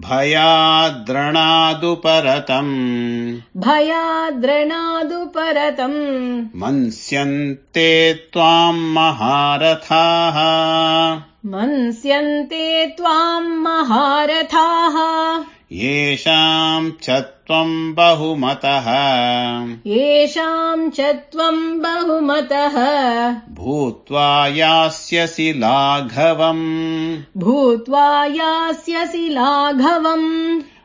भयाद्रणादुपरतम् मन्स्यन्ते त्वाम् महारथाः येषाम् च त्वम् बहुमतः भूत्वा यास्यसि लाघवम्